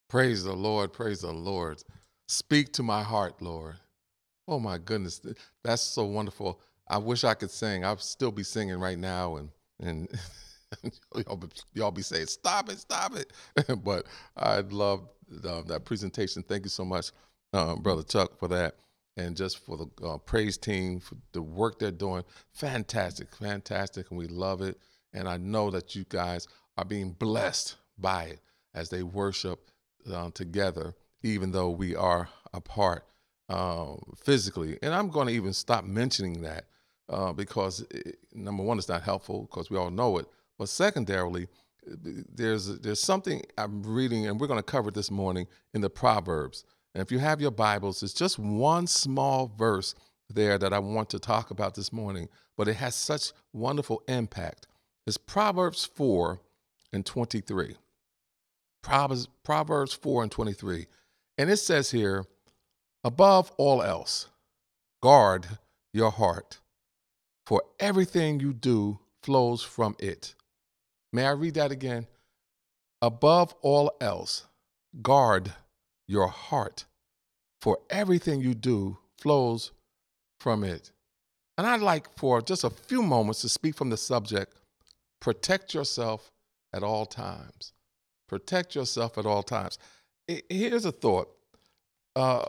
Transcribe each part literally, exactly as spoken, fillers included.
Praise the Lord. Praise the Lord. Speak to my heart, Lord. Oh my goodness. That's so wonderful. I wish I could sing. I'd still be singing right now and and y'all, be, y'all be saying, stop it, stop it. But I love uh, that presentation. Thank you so much, uh, Brother Chuck, for that. And just for the uh, praise team, for the work they're doing. Fantastic, fantastic. And we love it. And I know that you guys are being blessed by it as they worship uh, together, even though we are apart uh, physically. And I'm going to even stop mentioning that uh, because, it, number one, it's not helpful because we all know it. But secondarily, there's there's something I'm reading, and we're going to cover it this morning in the Proverbs. And if you have your Bibles, it's just one small verse there that I want to talk about this morning, but it has such wonderful impact. It's Proverbs four and twenty-three. Proverbs, Proverbs four and twenty-three. And it says here, above all else, guard your heart, for everything you do flows from it. May I read that again? Above all else, guard your heart, for everything you do flows from it. And I'd like for just a few moments to speak from the subject, protect yourself at all times. Protect yourself at all times. Here's a thought. Uh,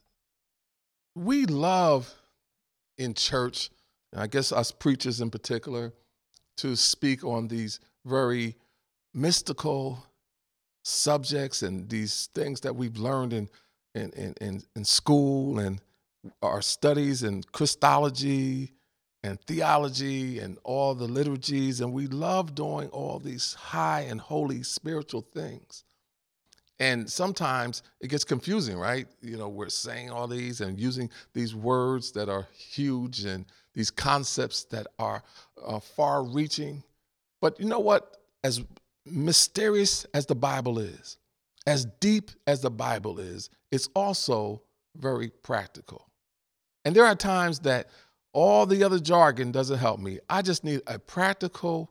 we love in church, and I guess us preachers in particular, to speak on these very mystical subjects and these things that we've learned in in, in, in, in school and our studies in Christology and theology and all the liturgies. And we love doing all these high and holy spiritual things. And sometimes it gets confusing, right? You know, we're saying all these and using these words that are huge and these concepts that are uh, far reaching. But you know what? As mysterious as the Bible is, as deep as the Bible is, it's also very practical. And there are times that all the other jargon doesn't help me. I just need a practical,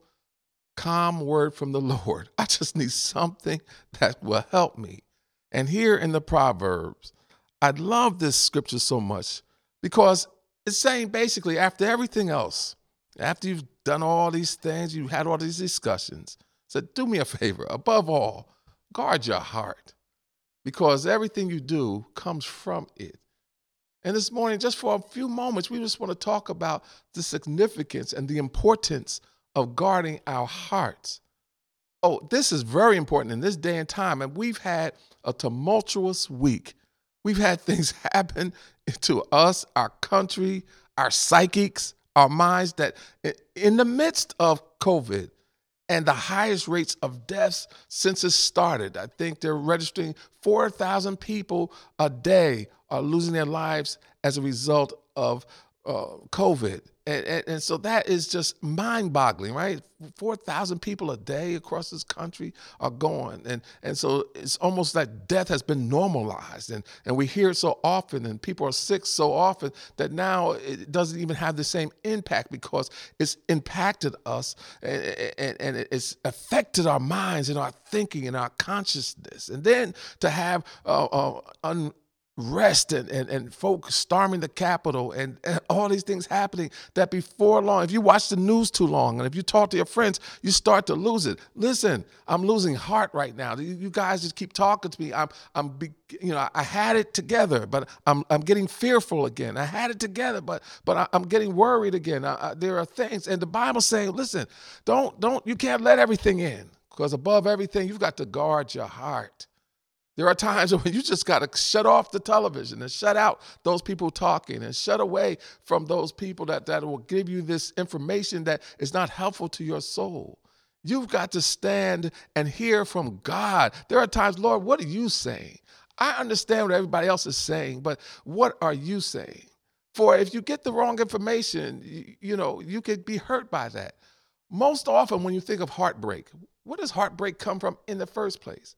calm word from the Lord. I just need something that will help me. And here in the Proverbs, I love this scripture so much because it's saying basically after everything else, after you've done all these things, you've had all these discussions, said, do me a favor, above all, guard your heart because everything you do comes from it. And this morning, just for a few moments, we just want to talk about the significance and the importance of guarding our hearts. Oh, this is very important in this day and time. And we've had a tumultuous week. We've had things happen to us, our country, our psychics, our minds that in the midst of COVID and the highest rates of deaths since it started, I think they're registering four thousand people a day are losing their lives as a result of uh, COVID. And, and, and so that is just mind-boggling, right? four thousand people a day across this country are gone. And, and so it's almost like death has been normalized. And, and we hear it so often, and people are sick so often that now it doesn't even have the same impact because it's impacted us and, and, and it's affected our minds and our thinking and our consciousness. And then to have uh, uh, un- rest and, and, and folks storming the Capitol and, and all these things happening that before long, if you watch the news too long and if you talk to your friends, you start to lose it. Listen, I'm losing heart right now. You, you guys just keep talking to me. I'm, I'm, be, you know, I had it together, but I'm, I'm getting fearful again. I had it together, but, but I, I'm getting worried again. I, I, there are things, and the Bible's saying, listen, don't, don't, you can't let everything in because above everything, you've got to guard your heart. There are times when you just got to shut off the television and shut out those people talking and shut away from those people that, that will give you this information that is not helpful to your soul. You've got to stand and hear from God. There are times, Lord, what are you saying? I understand what everybody else is saying, but what are you saying? For if you get the wrong information, you, you know, you could be hurt by that. Most often when you think of heartbreak, where does heartbreak come from in the first place?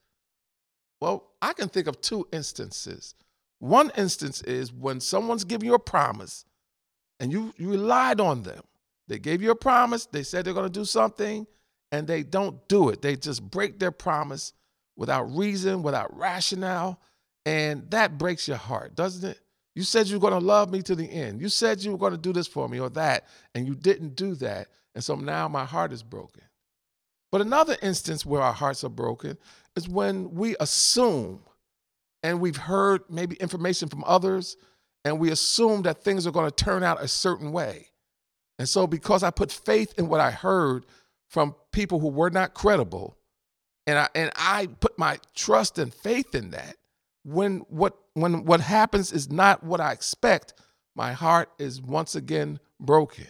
Well, I can think of two instances. One instance is when someone's giving you a promise and you, you relied on them. They gave you a promise. They said they're going to do something and they don't do it. They just break their promise without reason, without rationale. And that breaks your heart, doesn't it? You said you were going to love me to the end. You said you were going to do this for me or that, and you didn't do that. And so now my heart is broken. But another instance where our hearts are broken is when we assume, and we've heard maybe information from others, and we assume that things are going to turn out a certain way. And so because I put faith in what I heard from people who were not credible, and I and I put my trust and faith in that, when what when what happens is not what I expect, my heart is once again broken.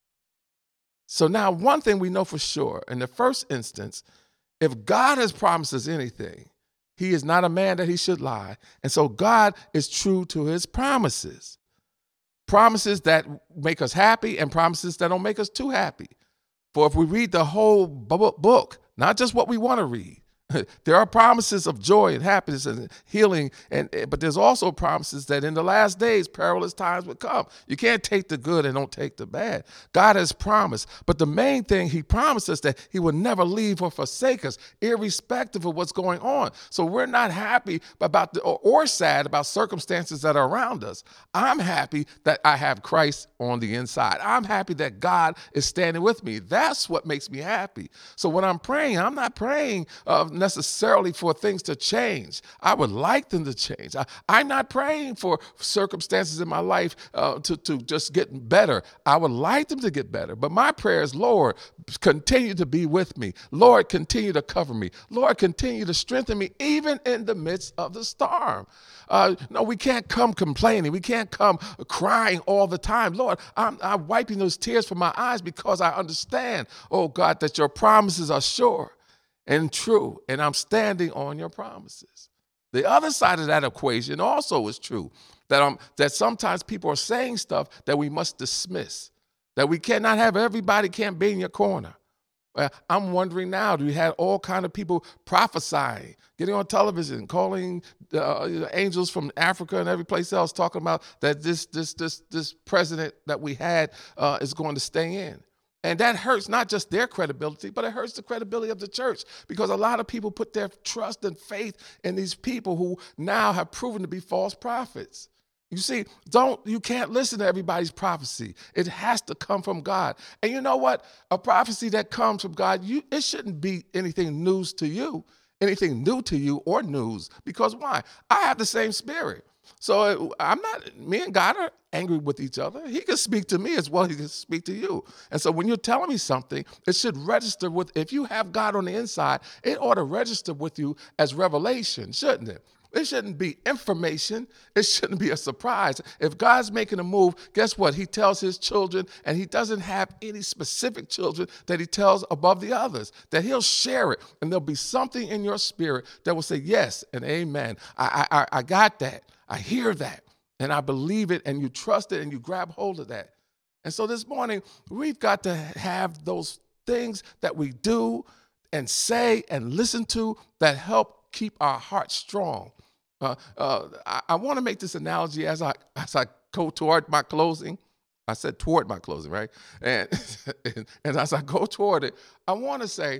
So now one thing we know for sure, in the first instance, if God has promised us anything, he is not a man that he should lie. And so God is true to his promises. Promises that make us happy and promises that don't make us too happy. For if we read the whole book, not just what we want to read, there are promises of joy and happiness and healing, and but there's also promises that in the last days, perilous times would come. You can't take the good and don't take the bad. God has promised, but the main thing he promised us that he would never leave or forsake us, irrespective of what's going on. So we're not happy about the, or, or sad about circumstances that are around us. I'm happy that I have Christ on the inside. I'm happy that God is standing with me. That's what makes me happy. So when I'm praying, I'm not praying uh, necessarily for things to change. I would like them to change. I, I'm not praying for circumstances in my life uh, to, to just get better. I would like them to get better. But my prayer is, Lord, continue to be with me. Lord, continue to cover me. Lord, continue to strengthen me even in the midst of the storm. Uh, no, we can't come complaining. We can't come crying all the time. Lord, I'm, I'm wiping those tears from my eyes because I understand, oh God, that your promises are sure and true, and I'm standing on your promises. The other side of that equation also is true, that, um, that sometimes people are saying stuff that we must dismiss, that we cannot have everybody can't be in your corner. Uh, I'm wondering now, do you have all kind of people prophesying, getting on television, calling uh, angels from Africa and every place else, talking about that this this this this president that we had uh, is going to stay in. And that hurts not just their credibility, but it hurts the credibility of the church, because a lot of people put their trust and faith in these people who now have proven to be false prophets. You see, don't you can't listen to everybody's prophecy. It has to come from God. And you know what? A prophecy that comes from God, you it shouldn't be anything news to you, anything new to you or news. Because why? I have the same spirit. So I'm not, me and God are angry with each other. He can speak to me as well as he can speak to you. And so when you're telling me something, it should register with, if you have God on the inside, it ought to register with you as revelation, shouldn't it? It shouldn't be information. It shouldn't be a surprise. If God's making a move, guess what? He tells his children, and he doesn't have any specific children that he tells above the others, that he'll share it. And there'll be something in your spirit that will say, yes and amen. I, I, I got that. I hear that. And I believe it, and you trust it, and you grab hold of that. And so this morning, we've got to have those things that we do and say and listen to that help keep our hearts strong. Uh, uh, I, I want to make this analogy as I as I go toward my closing. I said toward my closing, right? And and, and as I go toward it, I want to say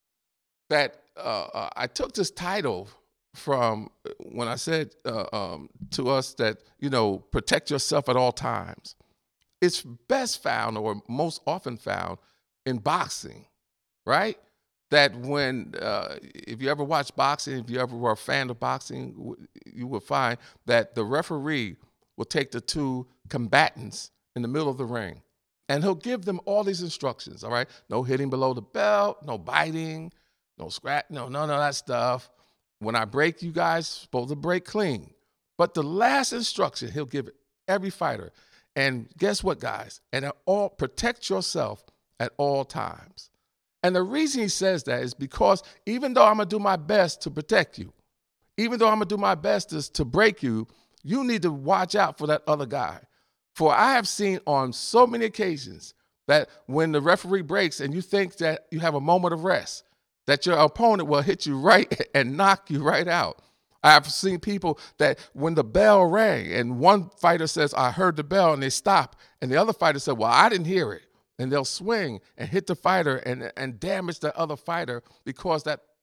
that uh, uh, I took this title from when I said uh, um, to us that, you know, protect yourself at all times. It's best found, or most often found, in boxing, right? That when, uh, if you ever watch boxing, if you ever were a fan of boxing, you will find that the referee will take the two combatants in the middle of the ring, and he'll give them all these instructions, all right? No hitting below the belt, no biting, no scratch, no, none of that stuff. When I break, you guys supposed to break clean. But the last instruction he'll give every fighter, and guess what, guys? And at all, protect yourself at all times. And the reason he says that is because even though I'm going to do my best to protect you, even though I'm going to do my best to, to break you, you need to watch out for that other guy. For I have seen on so many occasions that when the referee breaks and you think that you have a moment of rest, that your opponent will hit you right and knock you right out. I've seen people that when the bell rang and one fighter says, I heard the bell, and they stop, and the other fighter said, well, I didn't hear it. And they'll swing and hit the fighter and, and damage the other fighter because that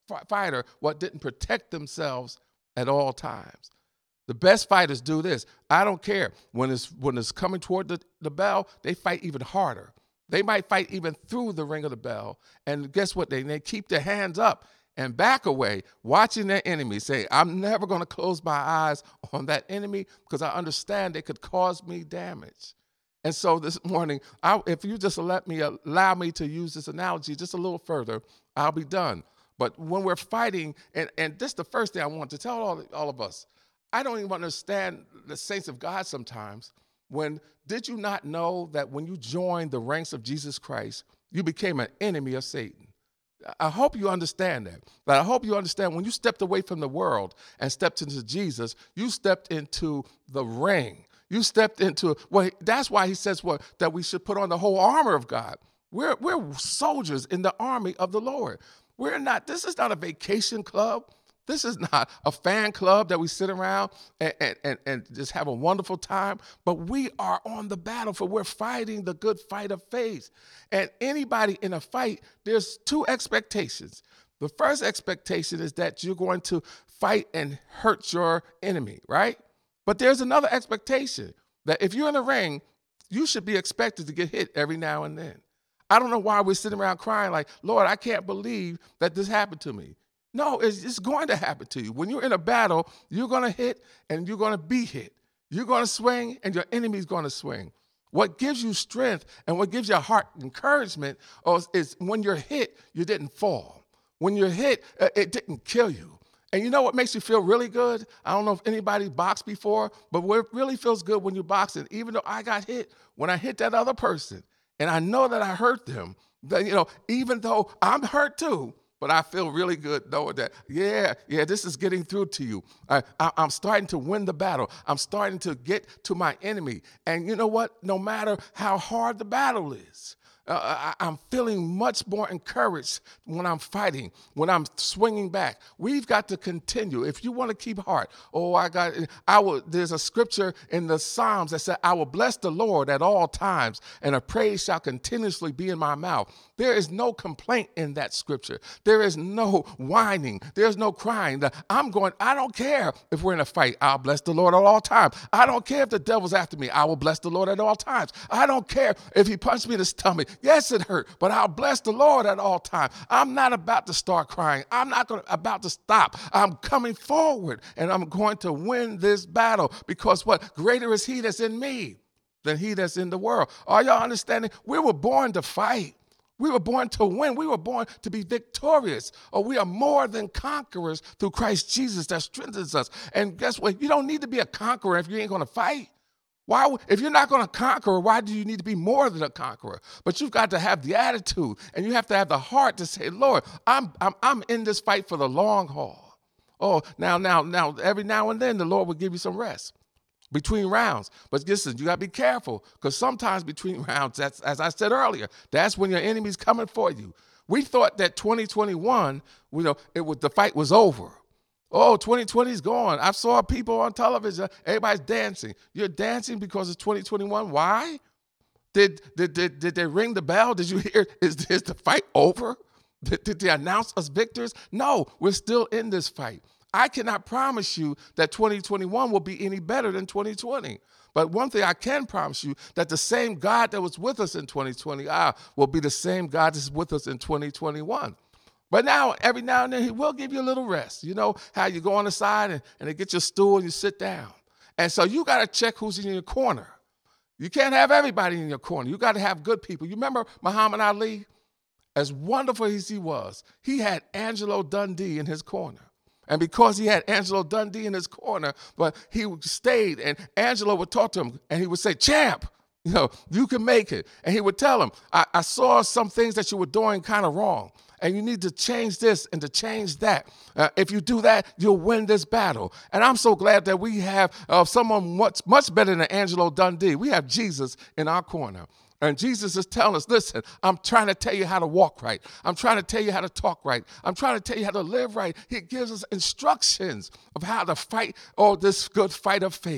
fighter what didn't protect themselves at all times. The best fighters do this. I don't care. When it's, when it's coming toward the, the bell, they fight even harder. They might fight even through the ring of the bell. And guess what? They, they keep their hands up and back away, watching their enemy, say, I'm never going to close my eyes on that enemy because I understand they could cause me damage. And so this morning, I, if you just let me allow me to use this analogy just a little further, I'll be done. But when we're fighting, and, and this is the first thing I want to tell all, all of us, I don't even understand the saints of God sometimes. When did you not know that when you joined the ranks of Jesus Christ, you became an enemy of Satan? I hope you understand that. But I hope you understand when you stepped away from the world and stepped into Jesus, you stepped into the ring. You stepped into, well, that's why he says what, that we should put on the whole armor of God. We're, we're soldiers in the army of the Lord. We're not, this is not a vacation club. This is not a fan club that we sit around and, and, and, and just have a wonderful time, but we are on the battlefield. We're fighting the good fight of faith. And anybody in a fight, there's two expectations. The first expectation is that you're going to fight and hurt your enemy, right? But there's another expectation that if you're in the ring, you should be expected to get hit every now and then. I don't know why we're sitting around crying like, Lord, I can't believe that this happened to me. No, it's, it's going to happen to you. When you're in a battle, you're going to hit and you're going to be hit. You're going to swing and your enemy's going to swing. What gives you strength and what gives your heart encouragement is, is when you're hit, you didn't fall. When you're hit, uh, it didn't kill you. And you know what makes you feel really good? I don't know if anybody boxed before, but what really feels good when you're boxing, even though I got hit, when I hit that other person and I know that I hurt them, that, you know, even though I'm hurt too, but I feel really good knowing that, yeah, yeah, this is getting through to you. I, I, I'm starting to win the battle. I'm starting to get to my enemy. And you know what? No matter how hard the battle is, Uh, I, I'm feeling much more encouraged when I'm fighting, when I'm swinging back. We've got to continue. If you want to keep heart, oh, I got, I will. There's a scripture in the Psalms that said, I will bless the Lord at all times, and a praise shall continuously be in my mouth. There is no complaint in that scripture. There is no whining. There's no crying. I'm going, I don't care if we're in a fight. I'll bless the Lord at all times. I don't care if the devil's after me. I will bless the Lord at all times. I don't care if he punched me in the stomach. Yes, it hurt, but I'll bless the Lord at all times. I'm not about to start crying. I'm not gonna, about to stop. I'm coming forward, and I'm going to win this battle because what? Greater is he that's in me than he that's in the world. Are y'all understanding? We were born to fight. We were born to win. We were born to be victorious. Or we are more than conquerors through Christ Jesus that strengthens us. And guess what? You don't need to be a conqueror if you ain't going to fight. Why, if you're not going to conquer, why do you need to be more than a conqueror? But you've got to have the attitude, and you have to have the heart to say, Lord, I'm I'm I'm in this fight for the long haul. Oh, now, now, now, every now and then the Lord will give you some rest between rounds. But listen, you got to be careful, because sometimes between rounds, that's, as I said earlier, that's when your enemy's coming for you. We thought that twenty twenty-one, you know, it was the fight was over. Oh, twenty twenty is gone. I saw people on television, everybody's dancing. You're dancing because it's twenty twenty-one. Why? Did, did, did, did they ring the bell? Did you hear, is, is the fight over? Did, did they announce us victors? No, we're still in this fight. I cannot promise you that twenty twenty-one will be any better than twenty twenty. But one thing I can promise you, that the same God that was with us in twenty twenty ah, will be the same God that's with us in twenty twenty-one. But now, every now and then, he will give you a little rest. You know how you go on the side and, and they get your stool and you sit down. And so you got to check who's in your corner. You can't have everybody in your corner. You got to have good people. You remember Muhammad Ali? As wonderful as he was, he had Angelo Dundee in his corner. And because he had Angelo Dundee in his corner, but he stayed, and Angelo would talk to him, and he would say, champ, you know, you can make it. And he would tell him, I, I saw some things that you were doing kind of wrong, and you need to change this and to change that. Uh, if you do that, you'll win this battle. And I'm so glad that we have uh, someone much, much better than Angelo Dundee. We have Jesus in our corner. And Jesus is telling us, listen, I'm trying to tell you how to walk right. I'm trying to tell you how to talk right. I'm trying to tell you how to live right. He gives us instructions of how to fight, oh, this good fight of faith.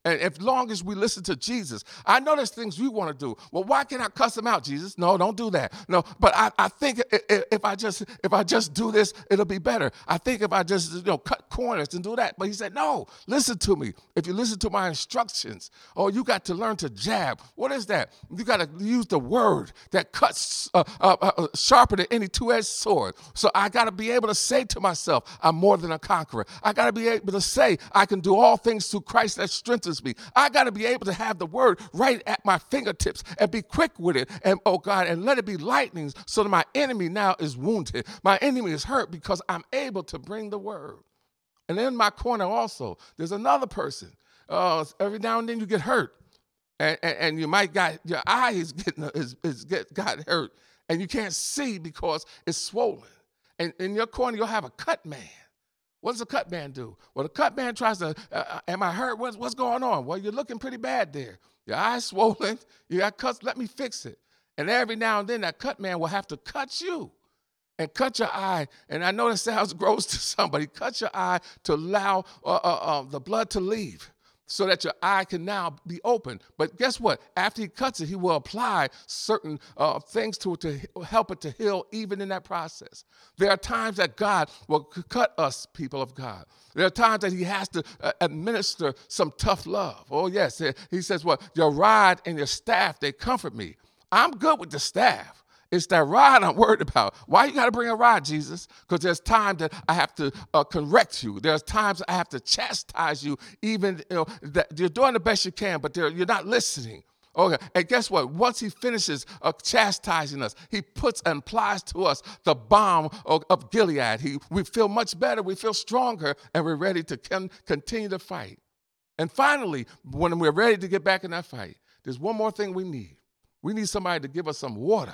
And as long as we listen to Jesus, I know there's things we want to do. Well, why can't I cuss him out, Jesus? No, don't do that. No, but I, I think if I just if I just do this, it'll be better. I think if I just you know cut corners and do that. But he said, no, listen to me. If you listen to my instructions, oh, you got to learn to jab. What is that? You got to use the word that cuts uh, uh, uh, sharper than any two-edged sword. So I got to be able to say to myself, I'm more than a conqueror. I got to be able to say, I can do all things through Christ that strengthens me. I got to be able to have the word right at my fingertips and be quick with it. And oh God, and let it be lightnings so that my enemy now is wounded. My enemy is hurt because I'm able to bring the word. And in my corner also, there's another person. Uh, every now and then you get hurt. And, and, and you might got, your eye is getting, is, is get, got hurt. And you can't see because it's swollen. And in your corner, you'll have a cut man. What does a cut man do? Well, the cut man tries to, uh, am I hurt? What's, what's going on? Well, you're looking pretty bad there. Your eye's swollen. You got cuts. Let me fix it. And every now and then, that cut man will have to cut you and cut your eye. And I know that sounds gross to somebody. Cut your eye to allow uh, uh, uh, the blood to leave, so that your eye can now be open. But guess what? After he cuts it, he will apply certain uh, things to it to help it to heal even in that process. There are times that God will cut us, people of God. There are times that he has to uh, administer some tough love. Oh, yes. He says, well, your rod and your staff, they comfort me. I'm good with the staff. It's that rod I'm worried about. Why you got to bring a rod, Jesus? Because there's times that I have to uh, correct you. There's times I have to chastise you, even you know, that you're doing the best you can, but you're not listening. Okay, and guess what? Once he finishes uh, chastising us, he puts and applies to us the balm of, of Gilead. He, we feel much better, we feel stronger, and we're ready to con- continue to fight. And finally, when we're ready to get back in that fight, there's one more thing we need. We need somebody to give us some water.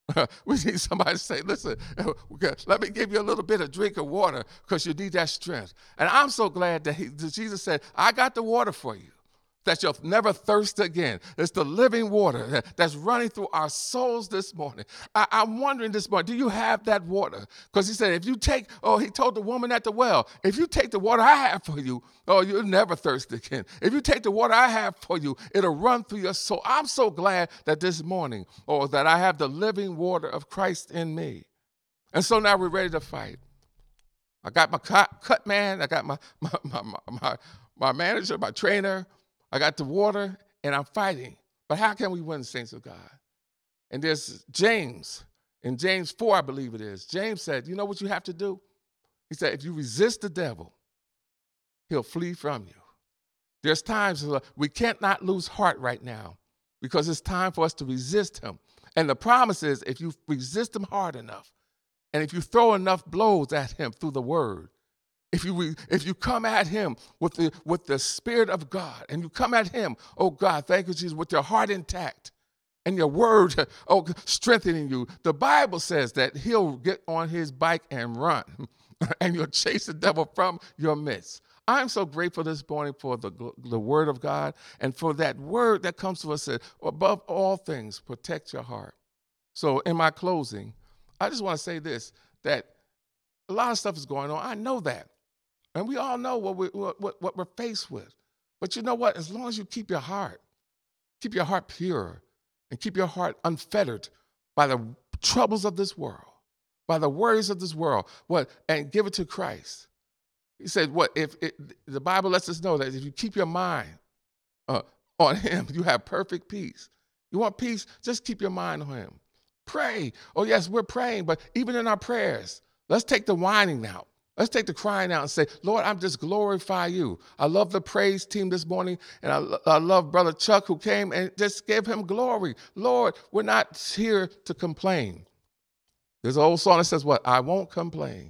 We need somebody to say, listen, let me give you a little bit of drink of water because you need that strength. And I'm so glad that, he, that Jesus said, I got the water for you, that you'll never thirst again. It's the living water that, that's running through our souls this morning. I, I'm wondering this morning, do you have that water? Because he said, if you take, oh, he told the woman at the well, if you take the water I have for you, oh, you'll never thirst again. If you take the water I have for you, it'll run through your soul. I'm so glad that this morning, or that I have the living water of Christ in me. And so now we're ready to fight. I got my cut, cut man, I got my, my, my, my, my manager, my trainer, I got the water, and I'm fighting. But how can we win, saints of God? And there's James. In James four, I believe it is. James said, you know what you have to do? He said, if you resist the devil, he'll flee from you. There's times we can't not lose heart right now because it's time for us to resist him. And the promise is if you resist him hard enough, and if you throw enough blows at him through the word, If you if you come at him with the with the Spirit of God, and you come at him, oh God, thank you, Jesus, with your heart intact and your word, oh, strengthening you. The Bible says that he'll get on his bike and run, and you'll chase the devil from your midst. I'm so grateful this morning for the, the word of God and for that word that comes to us that above all things, protect your heart. So in my closing, I just want to say this, that a lot of stuff is going on. I know that. And we all know what, we, what, what we're faced with. But you know what? As long as you keep your heart, keep your heart pure, and keep your heart unfettered by the troubles of this world, by the worries of this world, what, and give it to Christ. He said, what, if it, the Bible lets us know that if you keep your mind uh, on him, you have perfect peace. You want peace? Just keep your mind on him. Pray. Oh, yes, we're praying, but even in our prayers, let's take the whining out. Let's take the crying out and say, Lord, I'm just glorify you. I love the praise team this morning, and I, I love Brother Chuck who came and just gave him glory. Lord, we're not here to complain. There's an old song that says what? I won't complain.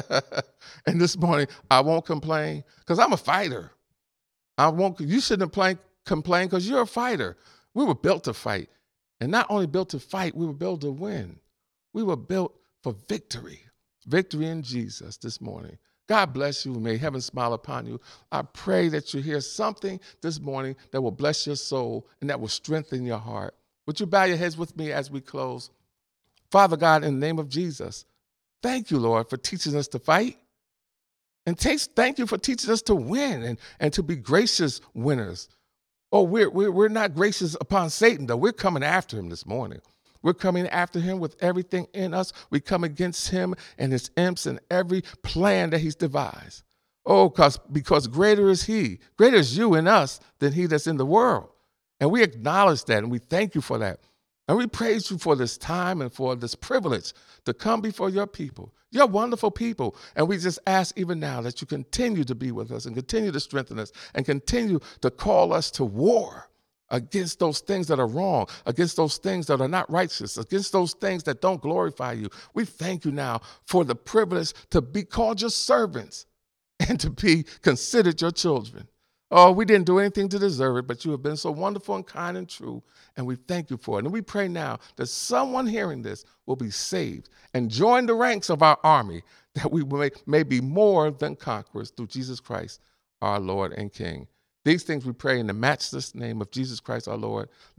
And this morning, I won't complain because I'm a fighter. I won't. You shouldn't complain because you're a fighter. We were built to fight. And not only built to fight, we were built to win. We were built for victory. Victory in Jesus this morning. God bless you. May heaven smile upon you. I pray that you hear something this morning that will bless your soul and that will strengthen your heart. Would you bow your heads with me as we close? Father God, in the name of Jesus, thank you, Lord, for teaching us to fight. And taste, thank you for teaching us to win and, and to be gracious winners. Oh, we're, we're, we're not gracious upon Satan, though. We're coming after him this morning. We're coming after him with everything in us. We come against him and his imps and every plan that he's devised. Oh, because because greater is he, greater is you in us than he that's in the world. And we acknowledge that, and we thank you for that. And we praise you for this time and for this privilege to come before your people. You're wonderful people. And we just ask even now that you continue to be with us and continue to strengthen us and continue to call us to war against those things that are wrong, against those things that are not righteous, against those things that don't glorify you. We thank you now for the privilege to be called your servants and to be considered your children. Oh, we didn't do anything to deserve it, but you have been so wonderful and kind and true, and we thank you for it. And we pray now that someone hearing this will be saved and join the ranks of our army, that we may, may be more than conquerors through Jesus Christ, our Lord and King. These things we pray in the matchless name of Jesus Christ, our Lord.